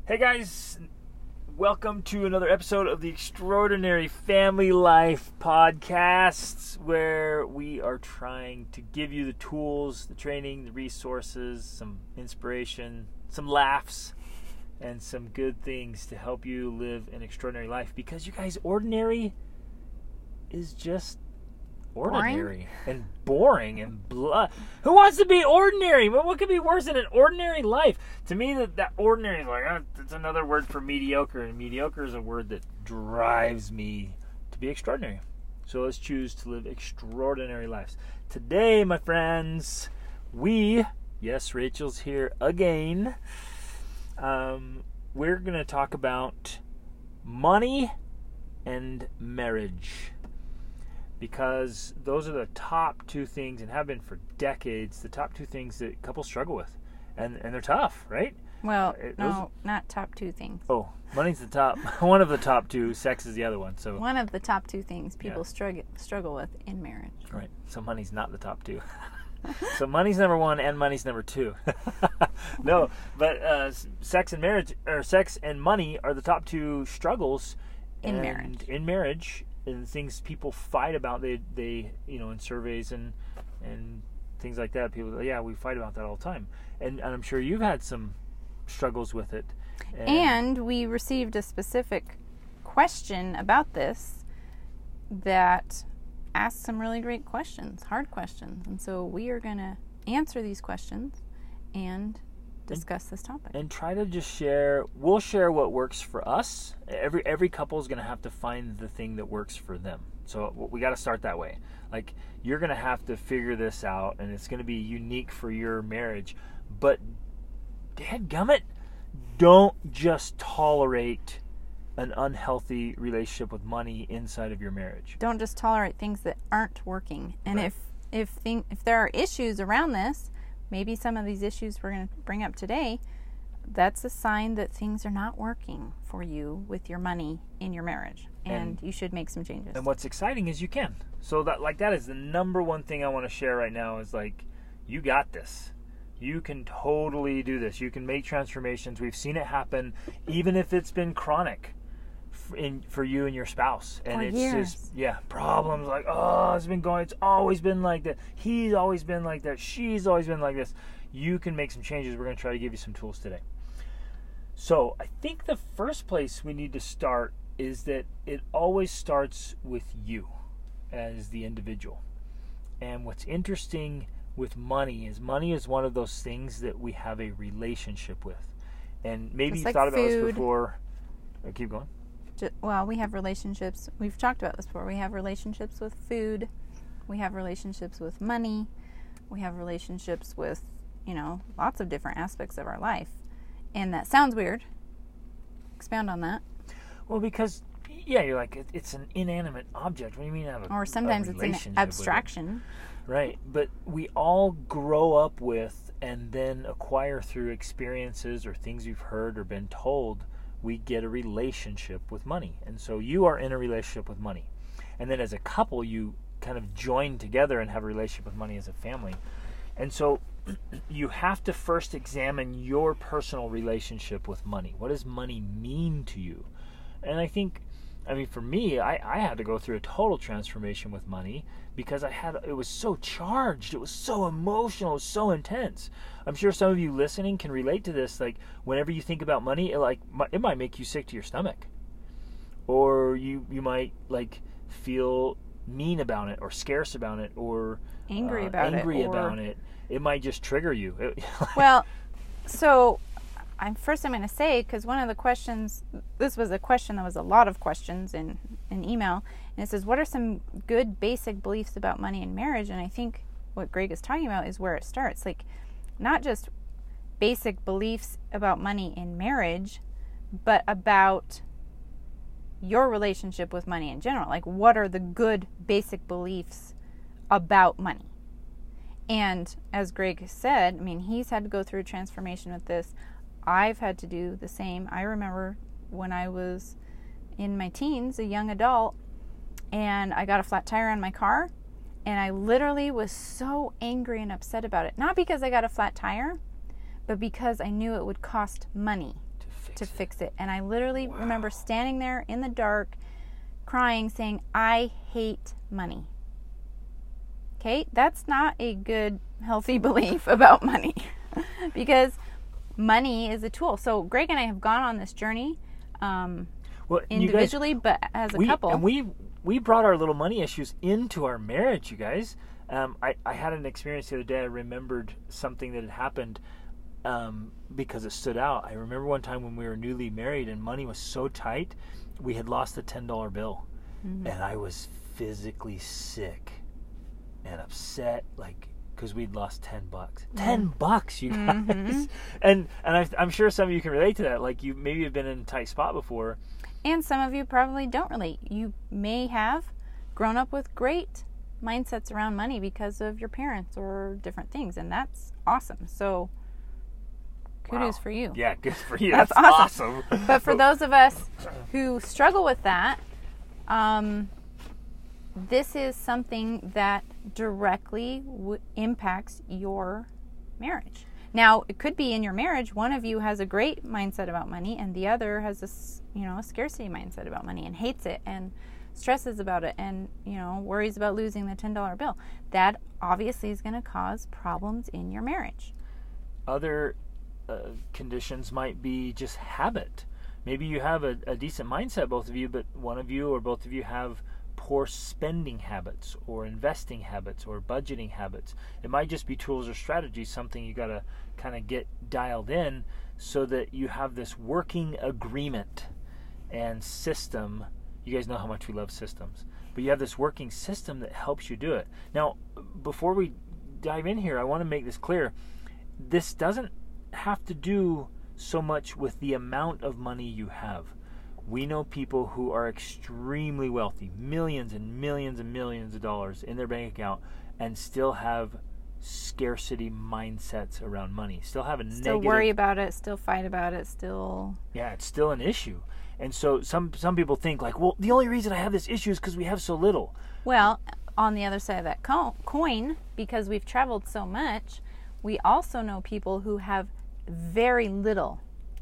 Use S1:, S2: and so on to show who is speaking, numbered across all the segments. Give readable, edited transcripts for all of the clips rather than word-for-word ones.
S1: Hey guys, welcome to another episode of the Extraordinary Family Life Podcasts, where we are trying to give you the tools, the training, the resources, some inspiration, some laughs, and some good things to help you live an extraordinary life. Because you guys, ordinary is just ordinary and boring and blah. Who wants to be ordinary? What could be worse than an ordinary life? To me, that ordinary is like, it's another word for mediocre, and mediocre is a word that drives me to be extraordinary. So let's choose to live extraordinary lives. Today, my friends, yes, Rachel's here again. We're going to talk about money and marriage. Because those are the top two things, and have been for decades, the top two things that couples struggle with. And they're tough, right?
S2: Well, no, not top two things.
S1: Oh, money's the top. One of the top two. Sex is the other one. So
S2: one of the top two things people struggle with in marriage.
S1: Right. So money's not the top two. So money's number one and money's number two. No, but sex and marriage, or sex and money, are the top two struggles
S2: in marriage.
S1: In marriage. And things people fight about, they in surveys and things like that, people we fight about that all the time, and I'm sure you've had some struggles with it.
S2: And we received a specific question about this that asked some really great questions, hard questions, and so we are going to answer these questions and discuss this topic
S1: and try to just share. We'll share what works for us. Every couple is going to have to find the thing that works for them. So we got to start that way. Like, you're going to have to figure this out, and it's going to be unique for your marriage. But dadgummit, don't just tolerate an unhealthy relationship with money inside of your marriage.
S2: Don't just tolerate things that aren't working. And
S1: right.
S2: if there are issues around this, maybe some of these issues we're going to bring up today, that's a sign that things are not working for you with your money in your marriage, and you should make some changes.
S1: And what's exciting is you can. So that is the number one thing I want to share right now is, like, you got this. You can totally do this. You can make transformations. We've seen it happen, even if it's been chronic for you and your spouse, and
S2: for
S1: it's
S2: years.
S1: just problems like, it's always been like that, he's always been like that, she's always been like this. You can make some changes. We're going to try to give you some tools today. So I think the first place we need to start is that it always starts with you as the individual. And what's interesting with money is one of those things that we have a relationship with, and maybe you've thought about this before. Keep going.
S2: Well, we have relationships. We've talked about this before. We have relationships with food. We have relationships with money. We have relationships with, lots of different aspects of our life. And that sounds weird. Expound on that.
S1: Well, because, you're like, it's an inanimate object. What do you mean have a
S2: Or sometimes it's an abstraction.
S1: Right. But we all grow up with and then acquire through experiences or things we've heard or been told. We get a relationship with money. And so you are in a relationship with money. And then as a couple, you kind of join together and have a relationship with money as a family. And so you have to first examine your personal relationship with money. What does money mean to you? And for me, I had to go through a total transformation with money because it was so charged, it was so emotional, it was so intense. I'm sure some of you listening can relate to this. Like, whenever you think about money, it might make you sick to your stomach, or you might feel mean about it, or scarce about it, or
S2: angry about
S1: it. It might just trigger you.
S2: Well, so I'm going to say, because one of the questions, this was a question that was a lot of questions in an email, and it says, what are some good basic beliefs about money and marriage? And I think what Greg is talking about is where it starts. Like, not just basic beliefs about money in marriage, but about your relationship with money in general. Like, what are the good basic beliefs about money? And as Greg said, he's had to go through a transformation with this. I've had to do the same. I remember when I was in my teens, a young adult, and I got a flat tire on my car, and I literally was so angry and upset about it. Not because I got a flat tire, but because I knew it would cost money fix it. And I literally remember standing there in the dark, crying, saying, I hate money. Okay, that's not a good, healthy belief about money because money is a tool. So Greg and I have gone on this journey individually, but as a couple.
S1: And we brought our little money issues into our marriage, you guys. I had an experience the other day. I remembered something that had happened because it stood out. I remember one time when we were newly married and money was so tight, we had lost a $10 bill. Mm-hmm. And I was physically sick and upset, like, because we'd lost $10. $10, you guys. Mm-hmm. And I'm sure some of you can relate to that. Like, you maybe have been in a tight spot before.
S2: And some of you probably don't relate. You may have grown up with great mindsets around money because of your parents or different things, and that's awesome. So kudos for you.
S1: Yeah, good for you.
S2: That's awesome. But for those of us who struggle with that, this is something that directly impacts your marriage. Now, it could be in your marriage, one of you has a great mindset about money and the other has a scarcity mindset about money and hates it and stresses about it and, worries about losing the $10 bill. That obviously is going to cause problems in your marriage.
S1: Other conditions might be just habit. Maybe you have a decent mindset, both of you, but one of you or both of you have poor spending habits or investing habits or budgeting habits. It might just be tools or strategies, something you got to kind of get dialed in so that you have this working agreement and system. You guys know how much we love systems, but you have this working system that helps you do it. Now, before we dive in here, I want to make this clear. This doesn't have to do so much with the amount of money you have. We know people who are extremely wealthy, millions and millions and millions of dollars in their bank account, and still have scarcity mindsets around money. Still have a negative...
S2: Still worry about it, still fight about it, still...
S1: Yeah, it's still an issue. And so some people think like, well, the only reason I have this issue is because we have so little.
S2: Well, on the other side of that coin, because we've traveled so much, we also know people who have very little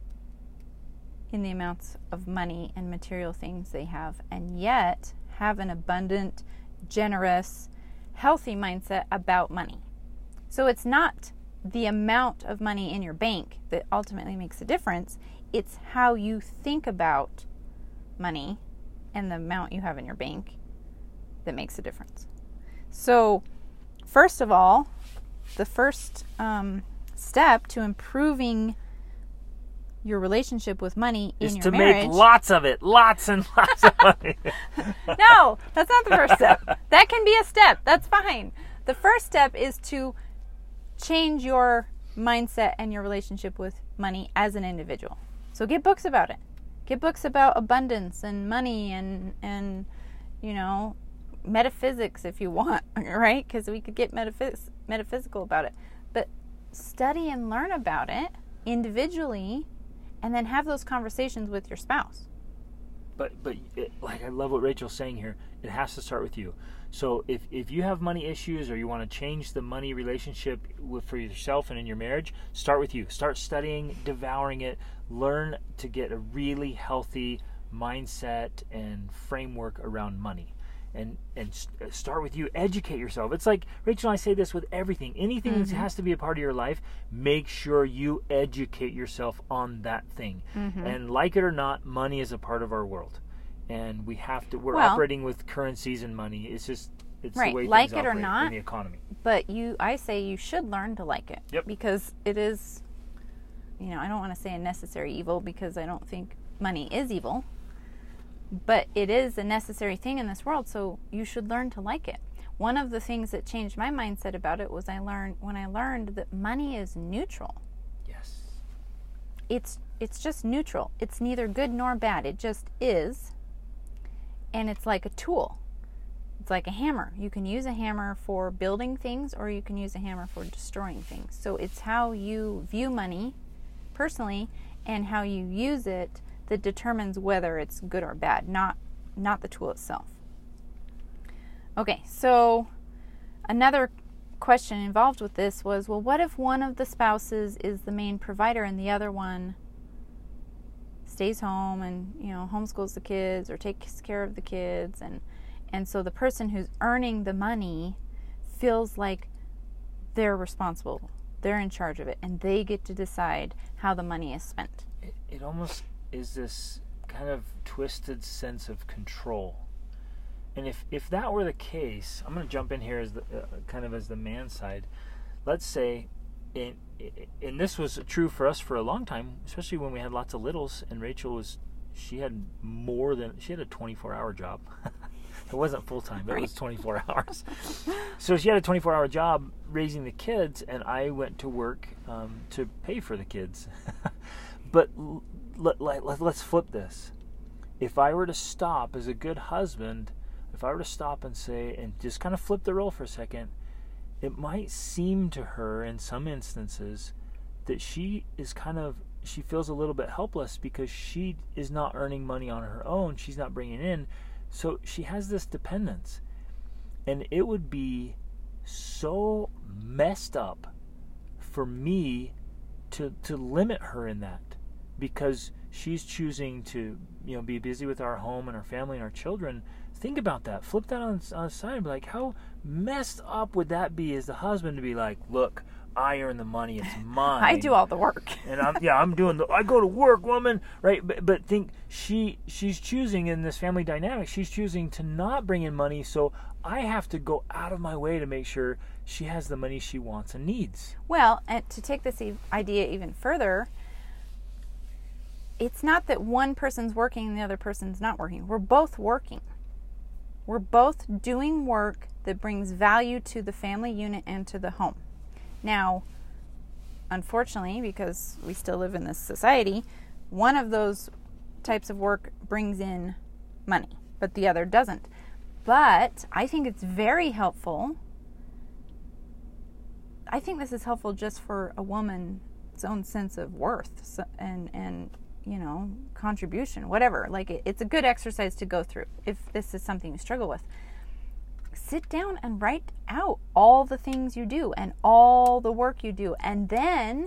S2: in the amounts of money and material things they have, and yet have an abundant, generous, healthy mindset about money. So it's not the amount of money in your bank that ultimately makes a difference. It's how you think about money and the amount you have in your bank that makes a difference. So, first of all, the first step to improving your relationship with money in your marriage
S1: is to make lots of it, lots and lots of money.
S2: No, that's not the first step. That can be a step. That's fine. The first step is to change your mindset and your relationship with money as an individual. So get books about it. Get books about abundance and money and metaphysics if you want, right? Because we could get metaphysical about it. But study and learn about it individually, and then have those conversations with your spouse.
S1: But I love what Rachel's saying here. It has to start with you. So if you have money issues or you want to change the money relationship for yourself and in your marriage, start with you. Start studying, devouring it. Learn to get a really healthy mindset and framework around money. And start with you. Educate yourself. It's like Rachel and I say this with everything. Anything that has to be a part of your life, make sure you educate yourself on that thing. Mm-hmm. And like it or not, money is a part of our world. And we're operating with currencies and money. It's right. The way
S2: like
S1: things
S2: it or
S1: operate
S2: not,
S1: in the economy.
S2: But I say you should learn to like it.
S1: Yep.
S2: Because it is, I don't want to say a necessary evil because I don't think money is evil. But it is a necessary thing in this world, so you should learn to like it. One of the things that changed my mindset about it was when I learned that money is neutral.
S1: Yes.
S2: It's just neutral. It's neither good nor bad. It just is. And it's like a tool. It's like a hammer. You can use a hammer for building things or you can use a hammer for destroying things. So it's how you view money personally and how you use it that determines whether it's good or bad, not the tool itself. Okay, so another question involved with this was, well, what if one of the spouses is the main provider and the other one stays home and, homeschools the kids or takes care of the kids. And so the person who's earning the money feels like they're responsible. They're in charge of it, and they get to decide how the money is spent.
S1: It almost is this kind of twisted sense of control. And if that were the case, I'm going to jump in here as the kind of as the man side. Let's say, and this was true for us for a long time, especially when we had lots of littles, and Rachel she had a 24-hour job. It wasn't full-time, but It was 24 hours. So she had a 24-hour job raising the kids, and I went to work to pay for the kids. But let's flip this. If I were to stop as a good husband, if I were to stop and say, and just kind of flip the role for a second, it might seem to her in some instances that she feels a little bit helpless because she is not earning money on her own. She's not bringing in. So she has this dependence. And it would be so messed up for me to limit her in that, because she's choosing to be busy with our home and our family and our children. Think about that. Flip that on the side and be like, how messed up would that be as the husband to be like, look, I earn the money, it's mine.
S2: I do all the work.
S1: And I go to work, woman, right? But think she's choosing in this family dynamic, she's choosing to not bring in money, so I have to go out of my way to make sure she has the money she wants and needs.
S2: Well, and to take this idea even further, it's not that one person's working and the other person's not working. We're both working. We're both doing work that brings value to the family unit and to the home. Now, unfortunately, because we still live in this society, one of those types of work brings in money, but the other doesn't. But I think it's very helpful. I think this is helpful just for a woman's own sense of worth and contribution, whatever. Like, it's a good exercise to go through if this is something you struggle with. Sit down and write out all the things you do and all the work you do, and then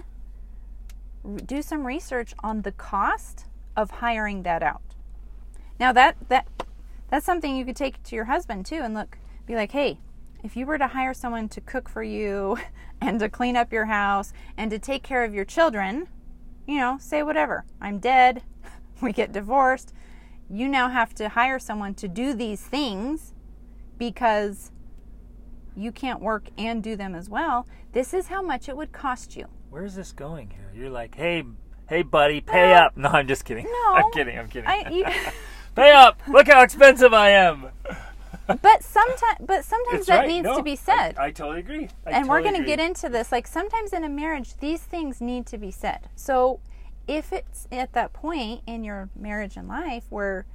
S2: do some research on the cost of hiring that out. Now that's something you could take to your husband too, and be like, hey, if you were to hire someone to cook for you and to clean up your house and to take care of your children, say whatever. I'm dead. We get divorced. You now have to hire someone to do these things because you can't work and do them as well. This is how much it would cost you.
S1: Where is this going here? You're like, hey, buddy, pay up. No, I'm just kidding.
S2: No.
S1: I'm kidding. Pay up. Look how expensive I am.
S2: But sometimes that needs to be said.
S1: I totally agree.
S2: We're going to get into this. Like, sometimes in a marriage, these things need to be said. So if it's at that point in your marriage and life where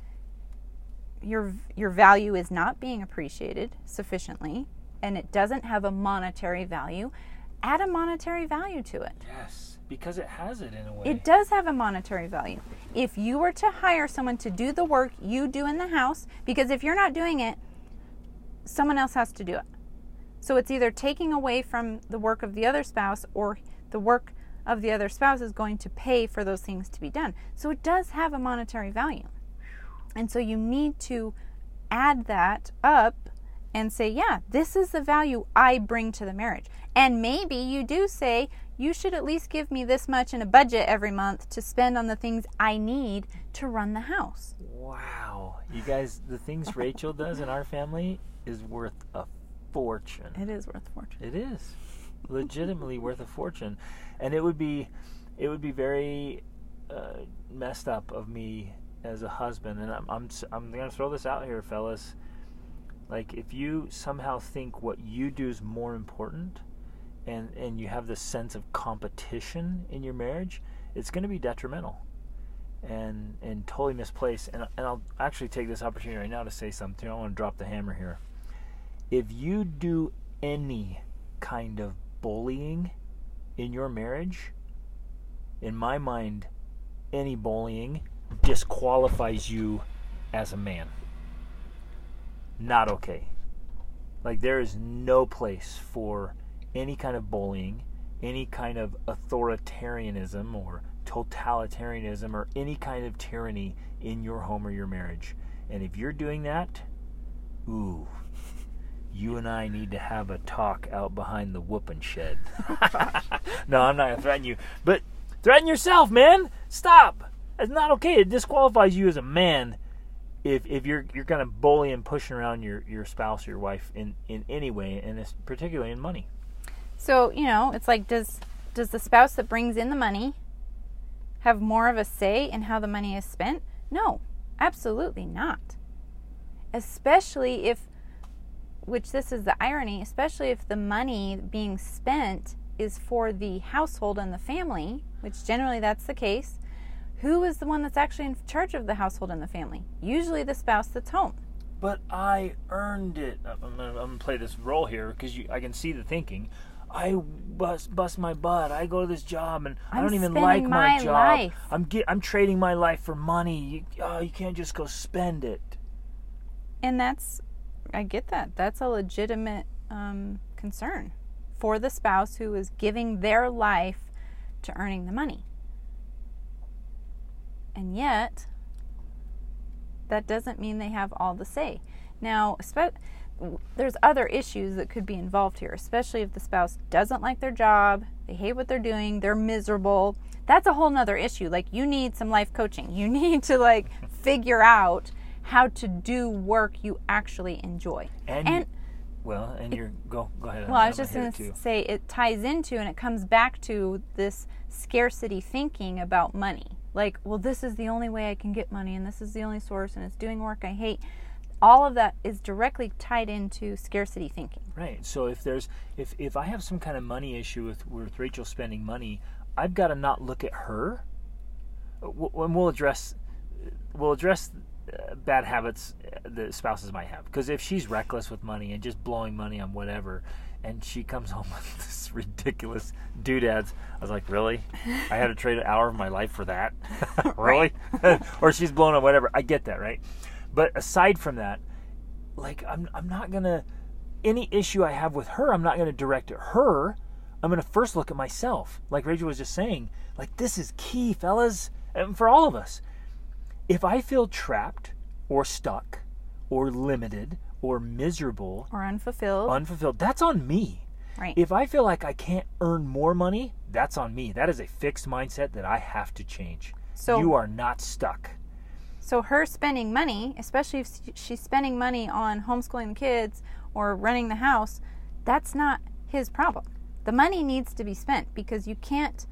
S2: your value is not being appreciated sufficiently and it doesn't have a monetary value, add a monetary value to it.
S1: Yes, because it has it in a way.
S2: It does have a monetary value. If you were to hire someone to do the work you do in the house, because if you're not doing it, someone else has to do it. So it's either taking away from the work of the other spouse, or the work of the other spouse is going to pay for those things to be done. So it does have a monetary value. And so you need to add that up and say, yeah, this is the value I bring to the marriage. And maybe you do say, you should at least give me this much in a budget every month to spend on the things I need to run the house.
S1: Wow. You guys, the things Rachel does in our family is worth a fortune.
S2: It is worth a fortune.
S1: It is legitimately worth a fortune. And it would be very messed up of me as a husband, and I'm going to throw this out here, fellas. Like, if you somehow think what you do is more important, and you have this sense of competition in your marriage, it's going to be detrimental and totally misplaced. And I'll actually take this opportunity right now to say something. I want to drop the hammer here. If you do any kind of bullying in your marriage, in my mind, any bullying disqualifies you as a man. Not okay. Like, there is no place for any kind of bullying, any kind of authoritarianism or totalitarianism or any kind of tyranny in your home or your marriage. And if you're doing that, ooh, you and I need to have a talk out behind the whooping shed. No, I'm not going to threaten you. But threaten yourself, man. Stop. It's not okay. It disqualifies you as a man if you're kind of bullying and pushing around your spouse or your wife in any way, and it's particularly in money.
S2: So, it's like, does the spouse that brings in the money have more of a say in how the money is spent? No, absolutely not. Especially if, which this is the irony, especially if the money being spent is for the household and the family, which generally that's the case. Who is the one that's actually in charge of the household and the family? Usually the spouse that's home.
S1: But I earned it. I'm going to play this role here because I can see the thinking. I bust my butt. I go to this job and I don't even like my job.
S2: Life.
S1: I'm trading my life for money. You can't just go spend it.
S2: And I get that. That's a legitimate concern for the spouse who is giving their life to earning the money. And yet, that doesn't mean they have all the say. Now, there's other issues that could be involved here, especially if the spouse doesn't like their job, they hate what they're doing, they're miserable. That's a whole nother issue. Like, you need some life coaching. You need to figure out how to do work you actually enjoy.
S1: Go ahead.
S2: Well, I was just going to say it ties into and it comes back to this scarcity thinking about money. Like, well, this is the only way I can get money, and this is the only source, and it's doing work I hate. All of that is directly tied into scarcity thinking.
S1: Right. So if I have some kind of money issue with Rachel spending money, I've got to not look at her. And we'll address bad habits that spouses might have. Because if she's reckless with money and just blowing money on whatever, and she comes home with this ridiculous doodads, I was like, really? I had to trade an hour of my life for that? Really? Or she's blown on whatever. I get that, right? But aside from that, I'm not going to, any issue I have with her, I'm not going to direct at her. I'm going to first look at myself. Like Rachel was just saying, this is key, fellas, and for all of us. If I feel trapped or stuck or limited or miserable
S2: or unfulfilled,
S1: that's on me.
S2: Right.
S1: If I feel like I can't earn more money, that's on me. That is a fixed mindset that I have to change. So you are not stuck.
S2: So her spending money, especially if she's spending money on homeschooling the kids or running the house, that's not his problem. The money needs to be spent because you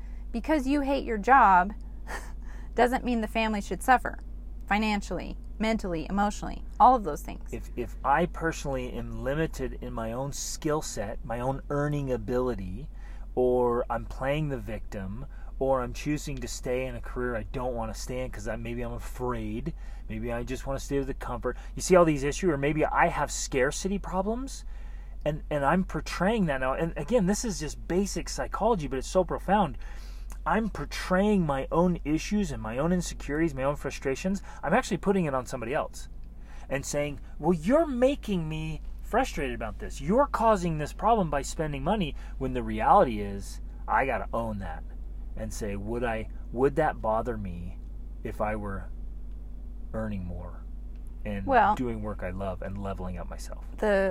S2: hate your job doesn't mean the family should suffer financially, mentally, emotionally, all of those things.
S1: If I personally am limited in my own skill set, my own earning ability, or I'm playing the victim, or I'm choosing to stay in a career I don't want to stay in because maybe I'm afraid, maybe I just want to stay with the comfort. You see all these issues, or maybe I have scarcity problems, and I'm portraying that now. And again, this is just basic psychology, but it's so profound. I'm portraying my own issues and my own insecurities, my own frustrations. I'm actually putting it on somebody else and saying, well, you're making me frustrated about this. You're causing this problem by spending money, when the reality is I got to own that and say, would that bother me if I were earning more and doing work I love and leveling up myself?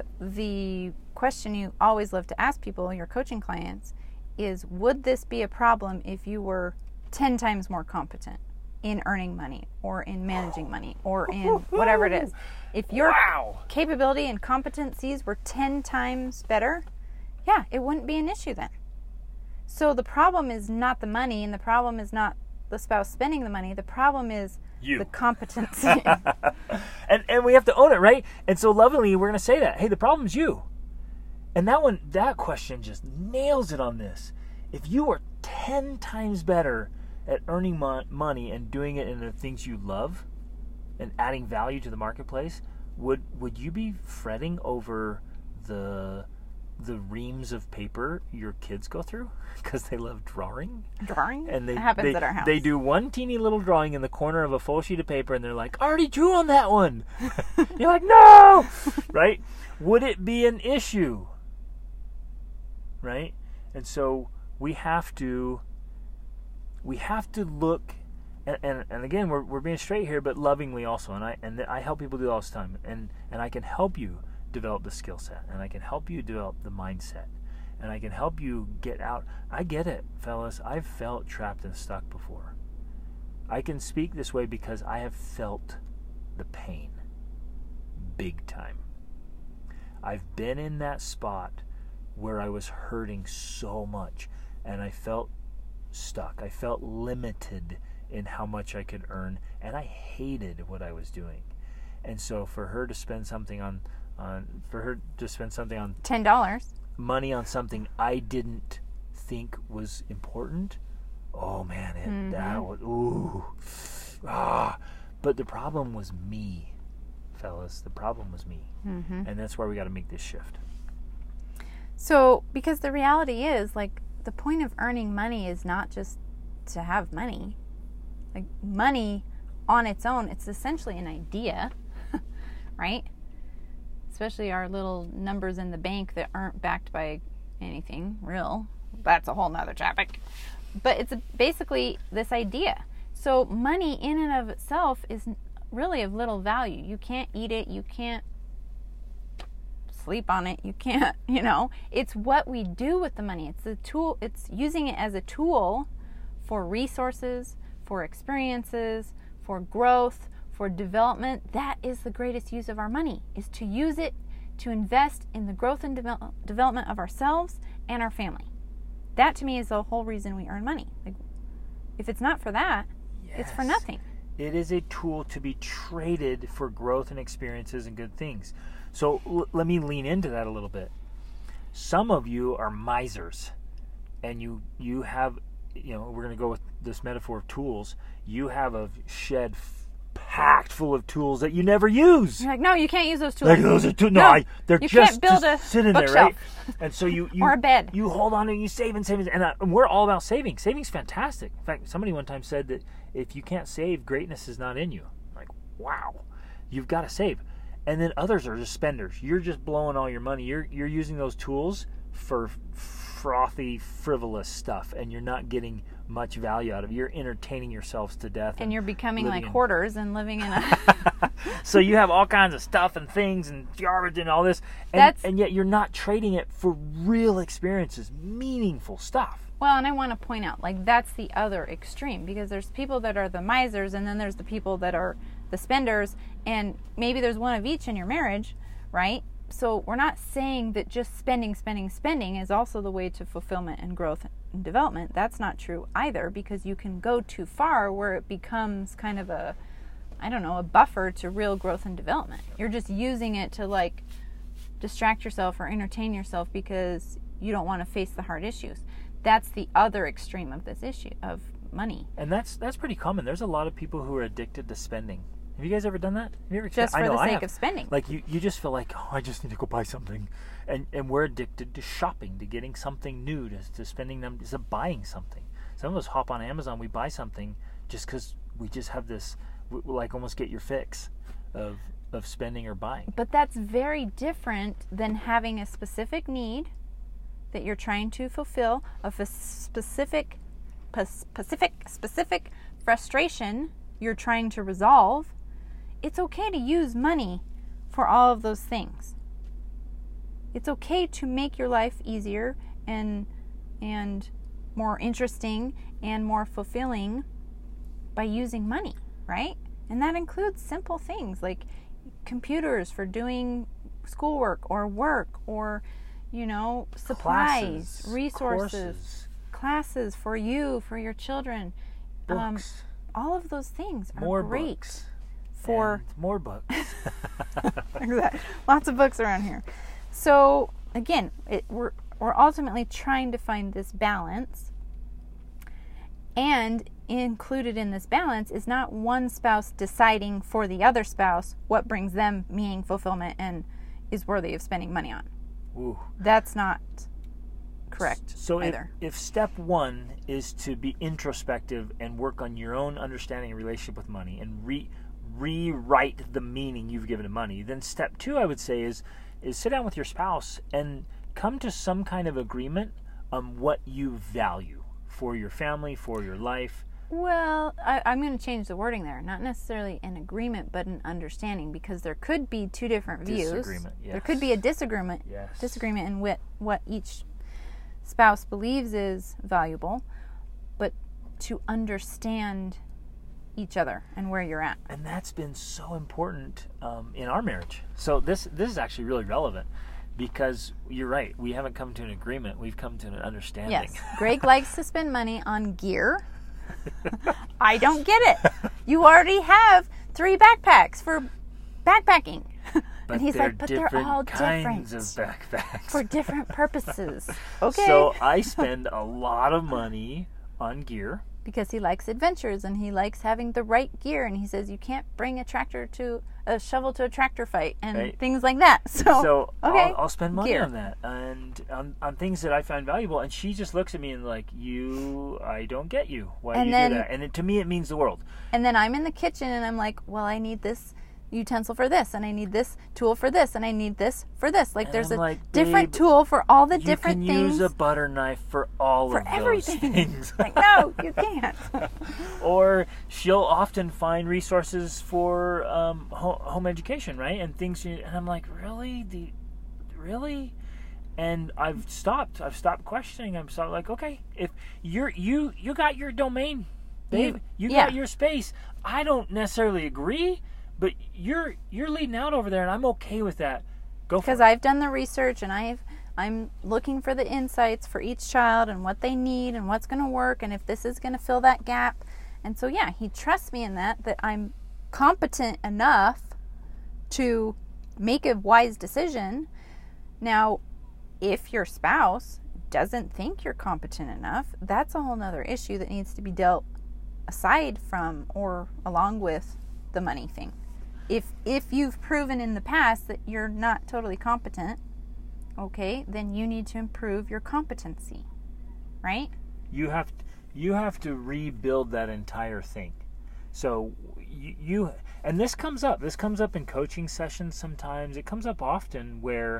S2: The question you always love to ask people, your coaching clients, is, would this be a problem if you were 10 times more competent in earning money or in managing money or in whatever it is? If your capability and competencies were 10 times better, yeah, it wouldn't be an issue then. So the problem is not the money, and the problem is not the spouse spending the money. The problem is the competency.
S1: and we have to own it, right? And so lovingly, we're going to say that, hey, the problem's you. And that question just nails it on this. If you were 10 times better at earning money and doing it in the things you love and adding value to the marketplace, would you be fretting over the reams of paper your kids go through because they love drawing? And
S2: it happens at our house.
S1: They do one teeny little drawing in the corner of a full sheet of paper, and they're like, I already drew on that one. You're like, no! Right? Would it be an issue? Right? And so we have to we have to look, and again, we're being straight here, but lovingly also. And I help people do it all the time, and I can help you develop the skill set, and I can help you develop the mindset, and I can help you get out. I get it, fellas. I've felt trapped and stuck before. I can speak this way because I have felt the pain big time. I've been in that spot where I was hurting so much, and I felt stuck. I felt limited in how much I could earn, and I hated what I was doing. And so for her to spend something on
S2: $10
S1: money on something I didn't think was important, oh man, that was but the problem was me, fellas. The problem was me. And that's why we got to make this shift.
S2: So, because the reality is, like, the point of earning money is not just to have money. Like, money on its own, it's essentially an idea, right? Especially our little numbers in the bank that aren't backed by anything real. That's a whole nother topic. But it's basically this idea. So money in and of itself is really of little value. You can't eat it. You can't sleep on it. You can't, It's what we do with the money. It's a tool. It's using it as a tool for resources, for experiences, for growth, for development. That is the greatest use of our money, is to use it to invest in the growth and development of ourselves and our family. That, to me, is the whole reason we earn money. Like, if it's not for that, it's for nothing.
S1: It is a tool to be traded for growth and experiences and good things. So let me lean into that a little bit. Some of you are misers, and you have, we're going to go with this metaphor of tools. You have a shed packed full of tools that you never use.
S2: You're like, no, you can't use those tools.
S1: Like, those are they're
S2: you
S1: just,
S2: can't build
S1: just
S2: a
S1: sitting
S2: bookshelf.
S1: there, right? And so you
S2: or a bed.
S1: You hold on to it, you save and save, and we're all about saving. Saving's fantastic. In fact, somebody one time said that if you can't save, greatness is not in you. Like, wow, you've got to save. And then others are just spenders. You're just blowing all your money. You're using those tools for frothy, frivolous stuff, and you're not getting much value out of it. You're entertaining yourselves to death.
S2: And you're becoming like hoarders and living in a...
S1: So you have all kinds of stuff and things and garbage and all this, and yet you're not trading it for real experiences, meaningful stuff.
S2: Well, and I want to point out, like, that's the other extreme, because there's people that are the misers, and then there's the people that are the spenders, and maybe there's one of each in your marriage, right? So we're not saying that just spending is also the way to fulfillment and growth and development. That's not true either, because you can go too far where it becomes kind of a buffer to real growth and development. You're just using it to, like, distract yourself or entertain yourself because you don't want to face the hard issues. That's the other extreme of this issue of money.
S1: And that's pretty common. There's a lot of people who are addicted to spending. Have you guys ever done that? Have you ever
S2: just for the sake of spending?
S1: Like, you just feel like, I just need to go buy something. And we're addicted to shopping, to getting something new, to spending them, to buying something. Some of us hop on Amazon, we buy something just because we just have this, like, almost get your fix of spending or buying.
S2: But that's very different than having a specific need that you're trying to fulfill, of a specific frustration you're trying to resolve. It's okay to use money for all of those things. It's okay to make your life easier and more interesting and more fulfilling by using money, right? And that includes simple things like computers for doing schoolwork or work, or supplies, resources, classes for you, for your children.
S1: Books.
S2: All of those things are
S1: more
S2: great.
S1: Books.
S2: For
S1: and more books.
S2: Exactly. Lots of books around here. So again, we're ultimately trying to find this balance, and included in this balance is not one spouse deciding for the other spouse what brings them meaning, fulfillment, and is worthy of spending money on.
S1: Ooh.
S2: That's not correct
S1: so
S2: either.
S1: If step one is to be introspective and work on your own understanding and relationship with money and rewrite the meaning you've given to money, then step two, I would say, is sit down with your spouse and come to some kind of agreement on what you value for your family, for your life.
S2: Well, I'm going to change the wording there. Not necessarily an agreement, but an understanding, because there could be two different views.
S1: Disagreement, yes.
S2: There could be a disagreement.
S1: Yes.
S2: Disagreement in what each spouse believes is valuable, but to understand each other and where you're at.
S1: And that's been so important in our marriage. So this is actually really relevant, because you're right. We haven't come to an agreement. We've come to an understanding.
S2: Yes. Greg likes to spend money on gear. I don't get it. You already have 3 backpacks for backpacking. And he's like, but they're all
S1: kinds
S2: different.
S1: Of backpacks.
S2: For different purposes. Okay.
S1: So I spend a lot of money on gear.
S2: Because he likes adventures and he likes having the right gear, and he says you can't bring a shovel to a tractor fight and
S1: right.
S2: Things like that. So okay,
S1: I'll spend money
S2: gear.
S1: on that and on things that I find valuable, and she just looks at me and like, I don't get you. Why do you do that? And to me it means the world.
S2: And then I'm in the kitchen and I'm like, well, I need this utensil for this, and I need this tool for this, and I need this for this. Like, there's a different tool for all the different things.
S1: You can use a butter knife for all of those things.
S2: Like, no, you can't.
S1: Or she'll often find resources for home education, right? And things, and I'm like, really? Really? And I've stopped questioning. I'm sort of like, okay, if you got your domain, babe, you got your space. I don't necessarily agree, but you're leading out over there, and I'm okay with that. Go for it.
S2: Because I've done the research, and I'm looking for the insights for each child and what they need and what's going to work and if this is going to fill that gap. And so, yeah, he trusts me in that I'm competent enough to make a wise decision. Now, if your spouse doesn't think you're competent enough, that's a whole nother issue that needs to be dealt aside from or along with the money thing. If you've proven in the past that you're not totally competent, okay, then you need to improve your competency, right?
S1: You have to rebuild that entire thing. So you and this comes up in coaching sessions sometimes. It comes up often where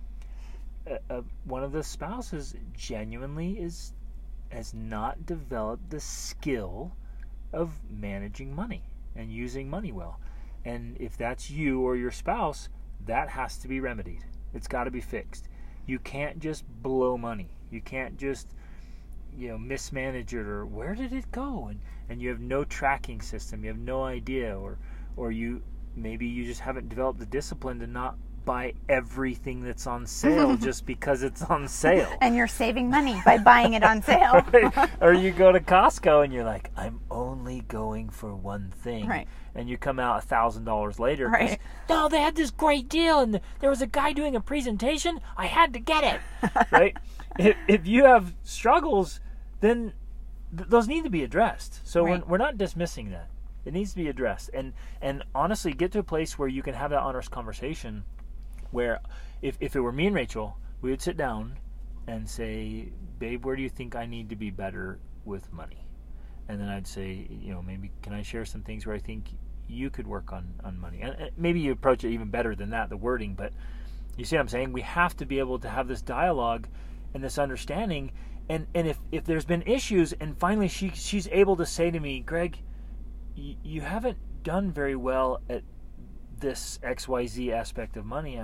S1: one of the spouses genuinely has not developed the skill of managing money and using money well. And if that's you or your spouse, that has to be remedied. It's got to be fixed. You can't just blow money. You can't just mismanage it, or where did it go? And you have no tracking system. You have no idea, or maybe you just haven't developed the discipline to not buy everything that's on sale just because it's on sale.
S2: And you're saving money by buying it on sale.
S1: Or you go to Costco and you're like, I'm only going for one thing.
S2: Right.
S1: And you come out $1,000 later.
S2: Right.
S1: No, they had this great deal and there was a guy doing a presentation. I had to get it. Right? If you have struggles, then those need to be addressed. So we're not dismissing that. It needs to be addressed. And honestly, get to a place where you can have that honest conversation where if it were me and Rachel, we would sit down and say, babe, where do you think I need to be better with money? And then I'd say, maybe can I share some things where I think you could work on money? And maybe you approach it even better than that, the wording, but you see what I'm saying? We have to be able to have this dialogue and this understanding. And if there's been issues and finally she's able to say to me, Greg, you haven't done very well at this XYZ aspect of money,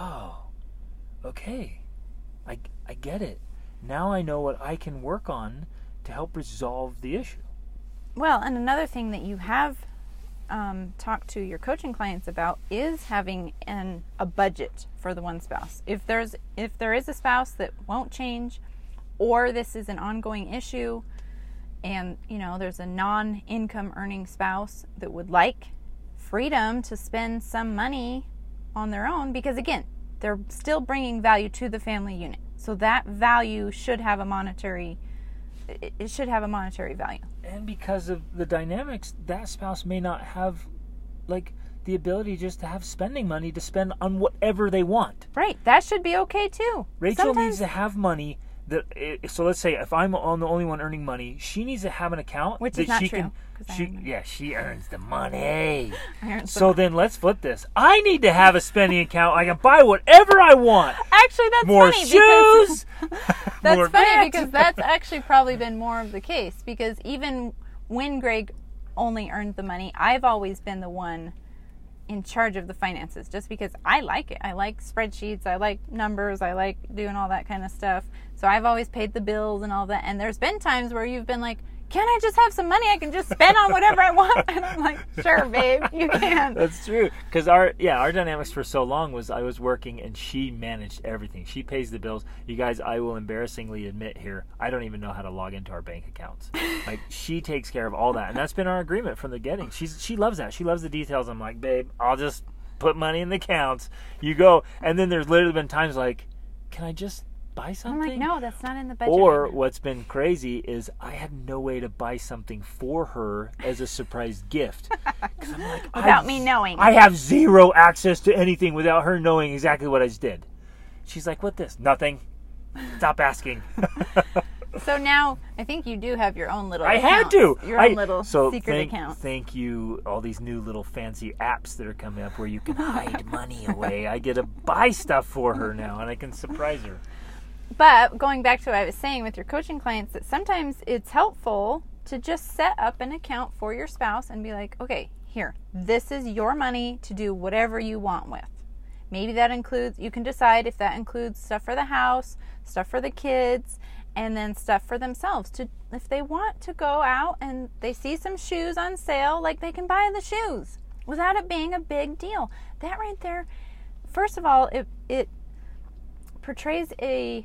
S1: okay, I get it. Now I know what I can work on to help resolve the issue.
S2: Well, and another thing that you have talked to your coaching clients about is having a budget for the one spouse. If there is a spouse that won't change, or this is an ongoing issue, and there's a non-income earning spouse that would like freedom to spend some money on their own, because again, they're still bringing value to the family unit. So that value should have a monetary value.
S1: And because of the dynamics, that spouse may not have the ability just to have spending money to spend on whatever they want.
S2: Right. That should be okay too.
S1: Rachel needs to have money So let's say if I'm the only one earning money, she needs to have an account
S2: which
S1: that
S2: is not
S1: she
S2: true.
S1: She earns the money.
S2: So
S1: then let's flip this. I need to have a spending account. I can buy whatever I want.
S2: Actually, that's
S1: more
S2: funny
S1: shoes.
S2: That's
S1: more
S2: funny
S1: bags.
S2: because that's actually probably been more of the case. Because even when Greg only earned the money, I've always been the one in charge of the finances, just because I like it. I like spreadsheets. I like numbers. I like doing all that kind of stuff. So I've always paid the bills and all that. And there's been times where you've been like, can I just have some money I can just spend on whatever I want? And I'm like, sure, babe, you can.
S1: That's true. Because our dynamics for so long was I was working and she managed everything. She pays the bills. You guys, I will embarrassingly admit here, I don't even know how to log into our bank accounts. Like, she takes care of all that. And that's been our agreement from the getting. She loves that. She loves the details. I'm like, babe, I'll just put money in the accounts. You go. And then there's literally been times like, can I just buy something?
S2: I'm like, no, that's not in the budget.
S1: Or
S2: right now.
S1: what's been crazy is I had no way to buy something for her as a surprise gift. 'Cause I'm like,
S2: without me knowing.
S1: I have zero access to anything without her knowing exactly what I just did. She's like, what this? Nothing. Stop asking.
S2: So now I think you do have your own little
S1: I
S2: accounts,
S1: had to.
S2: Your own little secret account.
S1: Thank you, all these new little fancy apps that are coming up where you can hide money away. I get to buy stuff for her now and I can surprise her.
S2: But going back to what I was saying with your coaching clients, that sometimes it's helpful to just set up an account for your spouse and be like, okay, here, this is your money to do whatever you want with. Maybe that includes, you can decide if that includes stuff for the house, stuff for the kids, and then stuff for themselves. If they want to go out and they see some shoes on sale, like, they can buy the shoes without it being a big deal. That right there, first of all, it portrays a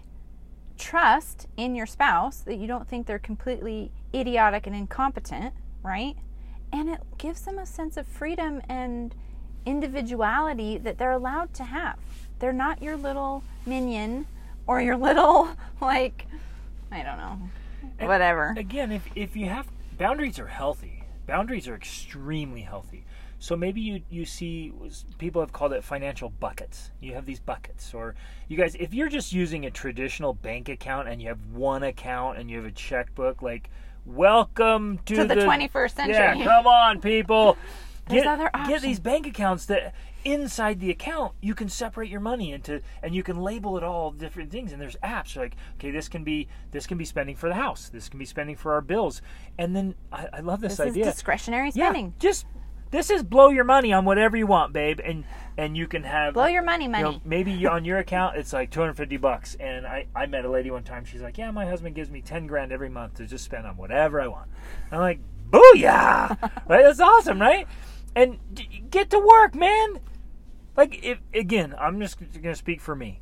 S2: trust in your spouse that you don't think they're completely idiotic and incompetent, right? And it gives them a sense of freedom and individuality that they're allowed to have. They're not your little minion or your little, like, I don't know, whatever.
S1: Again, if you have, boundaries are healthy. Boundaries are extremely healthy. So maybe you see, people have called it financial buckets. You have these buckets. Or you guys, if you're just using a traditional bank account and you have one account and you have a checkbook, like, welcome to
S2: the 21st century.
S1: Yeah, come on, people.
S2: There's other options.
S1: Get these bank accounts that inside the account you can separate your money into, and you can label it all different things. And there's apps like, okay, this can be spending for the house. This can be spending for our bills. And then I love this idea.
S2: This is discretionary spending.
S1: Yeah, this is blow your money on whatever you want, babe, and you can have
S2: blow your money.
S1: Maybe on your account it's like $250, and I met a lady one time. She's like, yeah, my husband gives me $10,000 every month to just spend on whatever I want. I'm like, booyah! Right? That's awesome, right? And get to work, man. Like, I'm just gonna speak for me.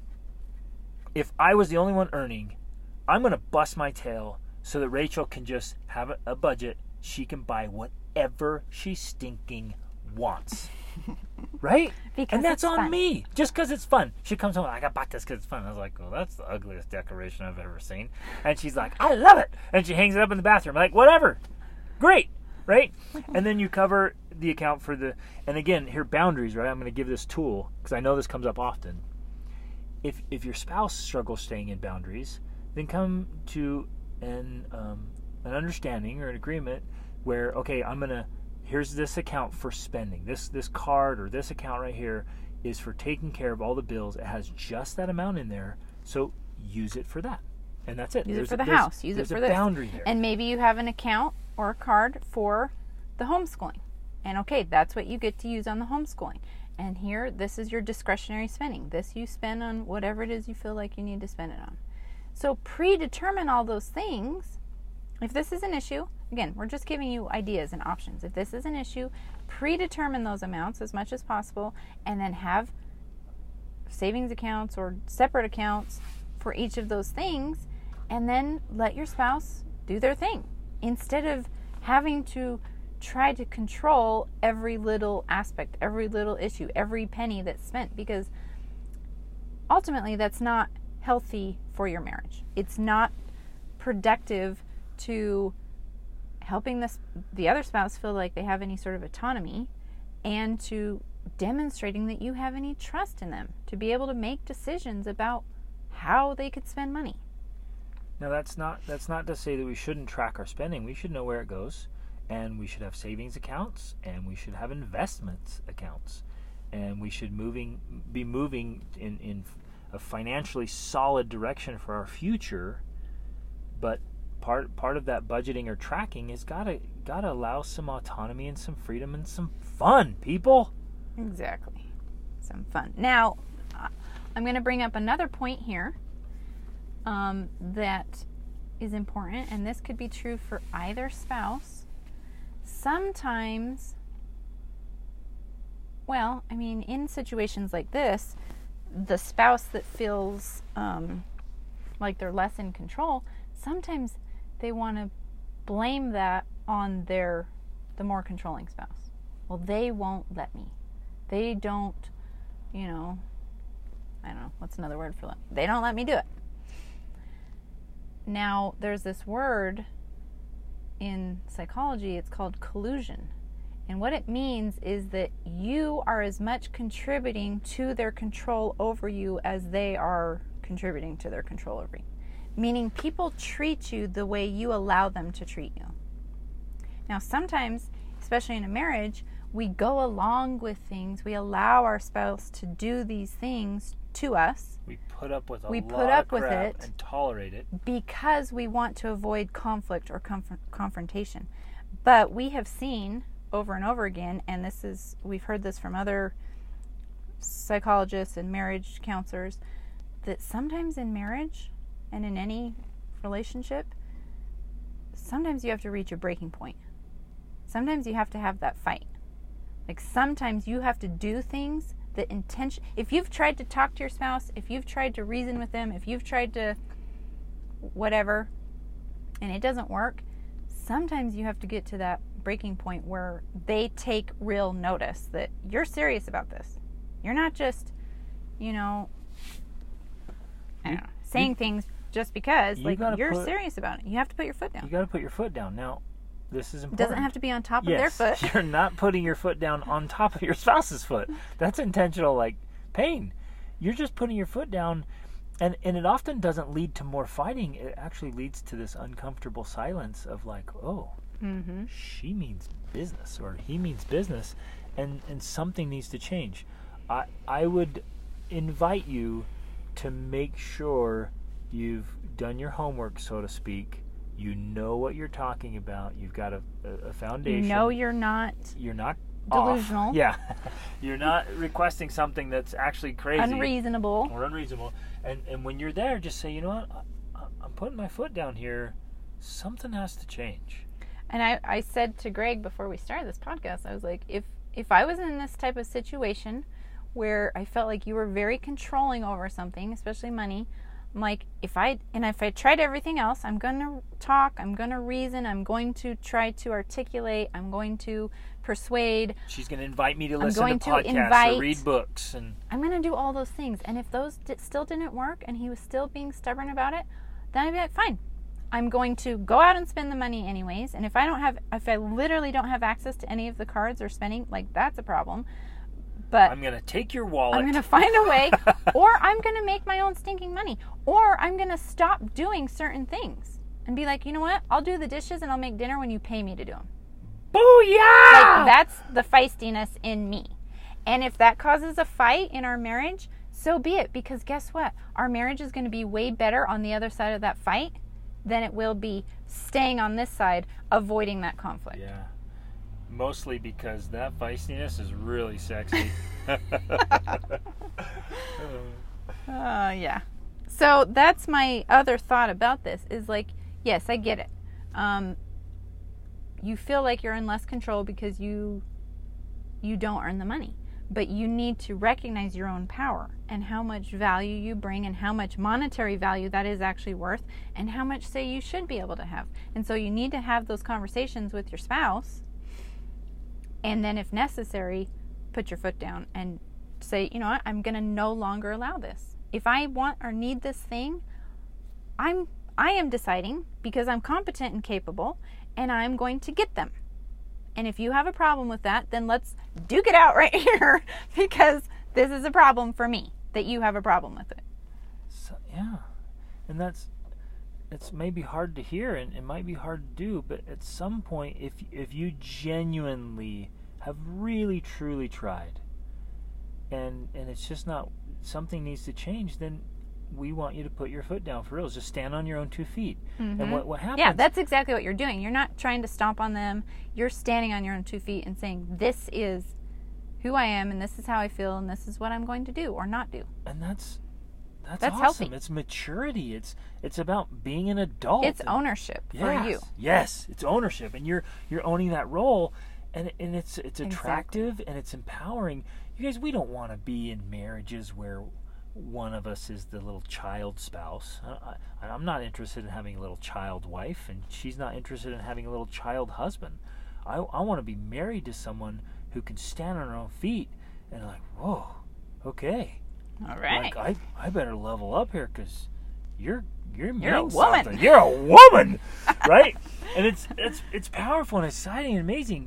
S1: If I was the only one earning, I'm gonna bust my tail so that Rachel can just have a budget. She can buy whatever she stinking wants. Right?
S2: Because
S1: that's on
S2: fun.
S1: me. Just because it's fun. She comes home, I got bought this because it's fun. I was like, well, that's the ugliest decoration I've ever seen. And she's like, I love it. And she hangs it up in the bathroom. I'm like, whatever. Great. Right? And then you cover the account for and again, here, boundaries, right? I'm going to give this tool because I know this comes up often. If your spouse struggles staying in boundaries, then come to an understanding or an agreement where, okay, here's this account for spending. This card or this account right here is for taking care of all the bills. It has just that amount in there, so use it for that. And that's it.
S2: Use it for the house. Use it for this.
S1: There's a boundary there.
S2: And maybe you have an account or a card for the homeschooling. And okay, that's what you get to use on the homeschooling. And here, this is your discretionary spending. This you spend on whatever it is you feel like you need to spend it on. So predetermine all those things. If this is an issue, again, we're just giving you ideas and options. If this is an issue, predetermine those amounts as much as possible, and then have savings accounts or separate accounts for each of those things, and then let your spouse do their thing instead of having to try to control every little aspect, every little issue, every penny that's spent, because ultimately that's not healthy for your marriage. It's not productive to helping the other spouse feel like they have any sort of autonomy, and to demonstrating that you have any trust in them to be able to make decisions about how they could spend money.
S1: Now, that's not to say that we shouldn't track our spending. We should know where it goes, and we should have savings accounts, and we should have investments accounts, and we should be moving in a financially solid direction for our future. But part of that budgeting or tracking is gotta allow some autonomy and some freedom and some fun, people.
S2: Exactly. Some fun. Now, I'm going to bring up another point here that is important, and this could be true for either spouse. Sometimes, well, I mean, in situations like this, the spouse that feels like they're less in control, sometimes they want to blame that on the more controlling spouse. Well, they won't let me. They don't, I don't know, what's another word for that? They don't let me do it. Now, there's this word in psychology, it's called collusion. And what it means is that you are as much contributing to their control over you as they are contributing to their control over you. Meaning people treat you the way you allow them to treat you. Now, sometimes, especially in a marriage, we go along with things. We allow our spouse to do these things to us.
S1: We put up with
S2: lot of crap
S1: and tolerate it
S2: because we want to avoid conflict or confrontation. But we have seen over and over again, and we've heard this from other psychologists and marriage counselors, that sometimes in marriage and in any relationship, sometimes you have to reach a breaking point. Sometimes you have to have that fight. Like sometimes you have to do things that if you've tried to talk to your spouse, if you've tried to reason with them, if you've tried to whatever, and it doesn't work, sometimes you have to get to that breaking point where they take real notice that you're serious about this. You're not just, saying things just because. You're serious about it. You have to put your foot down.
S1: You got to put your foot down. Now, this is important.
S2: It doesn't have to be on top of their foot.
S1: You're not putting your foot down on top of your spouse's foot. That's intentional, pain. You're just putting your foot down, and it often doesn't lead to more fighting. It actually leads to this uncomfortable silence of she means business, or he means business, and something needs to change. I would invite you to make sure you've done your homework, so to speak. You know what you're talking about. You've got a foundation.
S2: You're not
S1: off.
S2: delusional.
S1: Yeah. You're not requesting something that's actually crazy.
S2: Unreasonable.
S1: And when you're there, just say, you know what? I'm putting my foot down here. Something has to change.
S2: And I said to Greg before we started this podcast, I was like, if I was in this type of situation where I felt like you were very controlling over something, especially money, I'm like, if I tried everything else, I'm going to talk, I'm going to reason, I'm going to try to articulate, I'm going to persuade.
S1: She's going to invite me to listen to podcasts or read books. And
S2: I'm going to do all those things. And if those still didn't work and he was still being stubborn about it, then I'd be like, fine. I'm going to go out and spend the money anyways. And if I literally don't have access to any of the cards or spending, that's a problem. But
S1: I'm going to take your wallet.
S2: I'm going to find a way, or I'm going to make my own stinking money, or I'm going to stop doing certain things and be like, you know what? I'll do the dishes and I'll make dinner when you pay me to do them.
S1: Booyah!
S2: That's the feistiness in me. And if that causes a fight in our marriage, so be it. Because guess what? Our marriage is going to be way better on the other side of that fight than it will be staying on this side, avoiding that conflict.
S1: Yeah. Mostly because that feistiness is really sexy.
S2: Yeah. So that's my other thought about this is yes, I get it. You feel like you're in less control because you don't earn the money. But you need to recognize your own power and how much value you bring and how much monetary value that is actually worth and how much say you should be able to have. And so you need to have those conversations with your spouse. And then if necessary, put your foot down and say, you know what, I'm going to no longer allow this. If I want or need this thing, I am deciding because I'm competent and capable, and I'm going to get them. And if you have a problem with that, then let's duke it out right here because this is a problem for me, that you have a problem with it.
S1: So, yeah. And it's maybe hard to hear and it might be hard to do, but at some point, if you genuinely have really truly tried, and it's just not, something needs to change, then we want you to put your foot down for real. Just stand on your own 2 feet.
S2: Mm-hmm.
S1: And what happens?
S2: Yeah, that's exactly what you're doing. You're not trying to stomp on them. You're standing on your own 2 feet and saying, this is who I am, and this is how I feel, and this is what I'm going to do or not do.
S1: And that's
S2: awesome.
S1: Healthy. It's maturity. It's about being an adult.
S2: It's ownership for you.
S1: Yes, it's ownership, and you're owning that role, and it's attractive and it's empowering. You guys, we don't want to be in marriages where one of us is the little child spouse. I'm not interested in having a little child wife, and she's not interested in having a little child husband. I want to be married to someone who can stand on her own feet and like, whoa, okay.
S2: All right.
S1: Like, I better level up here because you're
S2: a woman.
S1: Something. You're a woman, right? And it's powerful and exciting and amazing.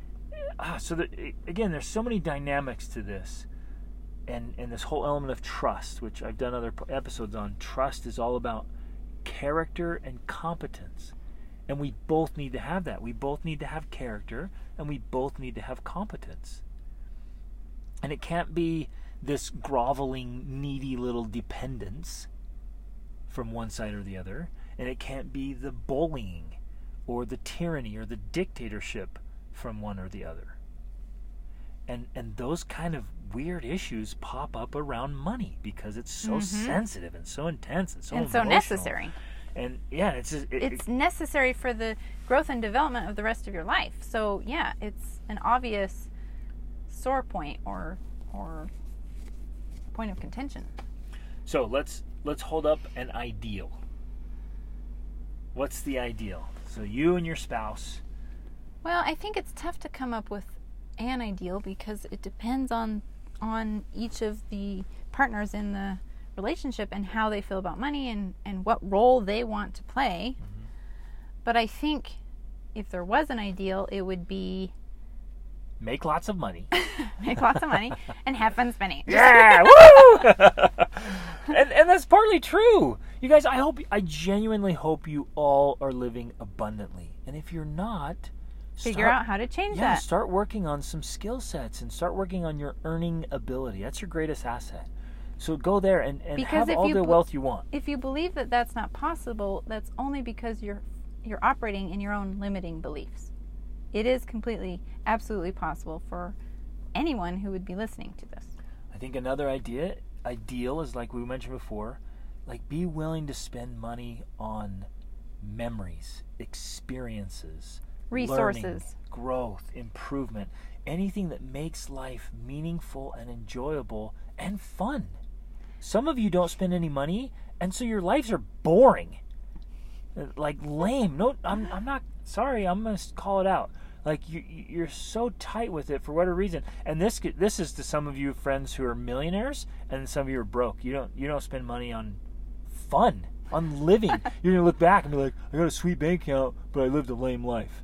S1: Again, there's so many dynamics to this, and this whole element of trust, which I've done other episodes on. Trust is all about character and competence, and we both need to have that. We both need to have character, and we both need to have competence. And it can't be this groveling, needy little dependence from one side or the other, and it can't be the bullying or the tyranny or the dictatorship from one or the other. And those kind of weird issues pop up around money because it's so sensitive and so intense and so emotional.
S2: So necessary.
S1: And yeah,
S2: it's necessary for the growth and development of the rest of your life. So yeah, it's an obvious sore point or point of contention.
S1: So let's hold up an ideal. What's the ideal? So you and your spouse.
S2: Well, I think it's tough to come up with an ideal because it depends on each of the partners in the relationship and how they feel about money and what role they want to play. Mm-hmm. But I think if there was an ideal, it would be
S1: make lots of money.
S2: Make lots of money and have fun spending.
S1: Yeah, woo! and that's partly true. You guys, I genuinely hope you all are living abundantly. And if you're not,
S2: figure out how to change that.
S1: Start working on some skill sets and start working on your earning ability. That's your greatest asset. So go there and have all the wealth you want.
S2: If you believe that that's not possible, that's only because you're operating in your own limiting beliefs. It is completely, absolutely possible for anyone who would be listening to this.
S1: I think another ideal is, like we mentioned before, like be willing to spend money on memories, experiences,
S2: resources,
S1: learning, growth, improvement, anything that makes life meaningful and enjoyable and fun. Some of you don't spend any money, and so your lives are boring, like lame. No, I'm not sorry. I'm gonna call it out. Like you're so tight with it for whatever reason. And this is to some of you friends who are millionaires, and some of you are broke. You don't spend money on fun, on living. You're gonna look back and be like, I got a sweet bank account, but I lived a lame life.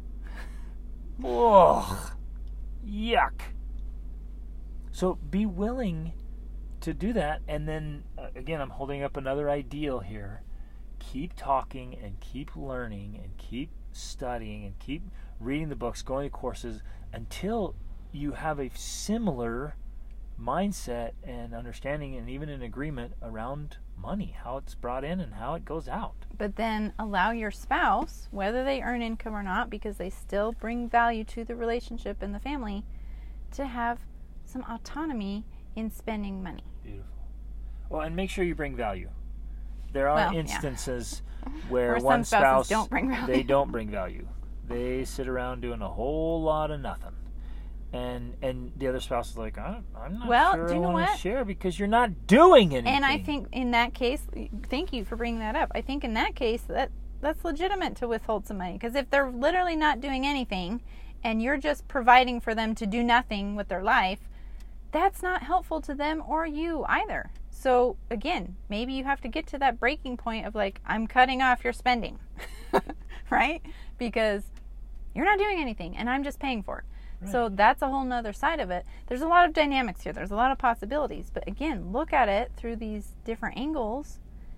S1: Ugh, yuck. So be willing to do that, and then again, I'm holding up another ideal here. Keep talking and keep learning and keep studying and keep reading the books, going to courses until you have a similar mindset and understanding and even an agreement around money, how it's brought in and how it goes out.
S2: But then allow your spouse, whether they earn income or not, because they still bring value to the relationship and the family, to have some autonomy in spending money.
S1: Beautiful. Well, and make sure you bring value. There are instances where one spouse
S2: don't bring value.
S1: They don't bring value. They sit around doing a whole lot of nothing. And the other spouse is like, I'm not sure I want to share because you're not doing anything.
S2: And I think in that case, thank you for bringing that up. I think in that case, that's legitimate to withhold some money. Because if they're literally not doing anything and you're just providing for them to do nothing with their life, that's not helpful to them or you either. So again, maybe you have to get to that breaking point of like, I'm cutting off your spending, right? Because you're not doing anything and I'm just paying for it. Right. So that's a whole nother side of it. There's a lot of dynamics here. There's a lot of possibilities. But again, look at it through these different angles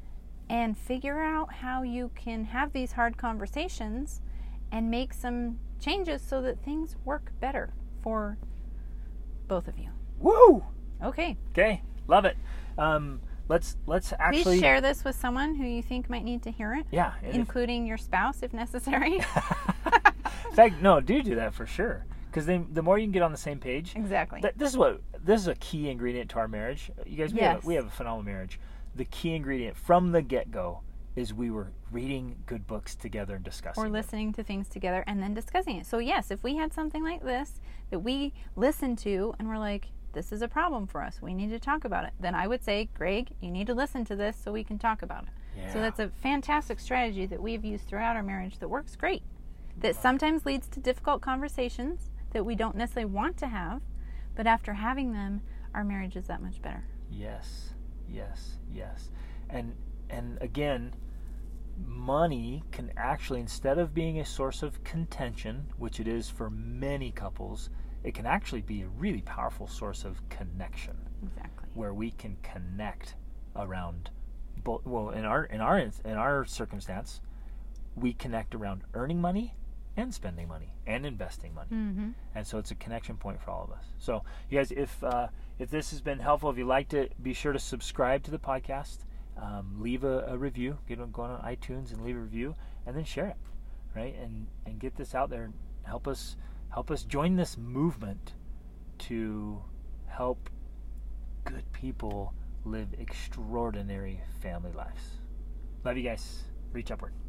S2: and figure out how you can have these hard conversations and make some changes so that things work better for both of you.
S1: Woo!
S2: Okay.
S1: Okay, love it. Let's actually
S2: Please share this with someone who you think might need to hear it.
S1: Yeah,
S2: including your spouse if necessary.
S1: In fact, no, do that for sure. Because the more you can get on the same page.
S2: Exactly.
S1: This is a key ingredient to our marriage. You guys, we have a phenomenal marriage. The key ingredient from the get-go is we were reading good books together and discussing
S2: or listening to things together and then discussing it. So yes, if we had something like this that we listened to and we're like, this is a problem for us, we need to talk about it, then I would say, Greg, you need to listen to this so we can talk about it.
S1: Yeah.
S2: So that's a fantastic strategy that we've used throughout our marriage that works great. That sometimes leads to difficult conversations that we don't necessarily want to have, but after having them, our marriage is that much better.
S1: Yes, yes, yes. And again, money can actually, instead of being a source of contention, which it is for many couples, it can actually be a really powerful source of connection.
S2: Exactly.
S1: Where we can connect around both. Well, in our circumstance, we connect around earning money and spending money and investing money.
S2: Mm-hmm.
S1: And so it's a connection point for all of us. So you guys, if this has been helpful, if you liked it, be sure to subscribe to the podcast, leave a review, go on iTunes and leave a review, and then share it, right? And get this out there and help us join this movement to help good people live extraordinary family lives. Love you guys. Reach upward.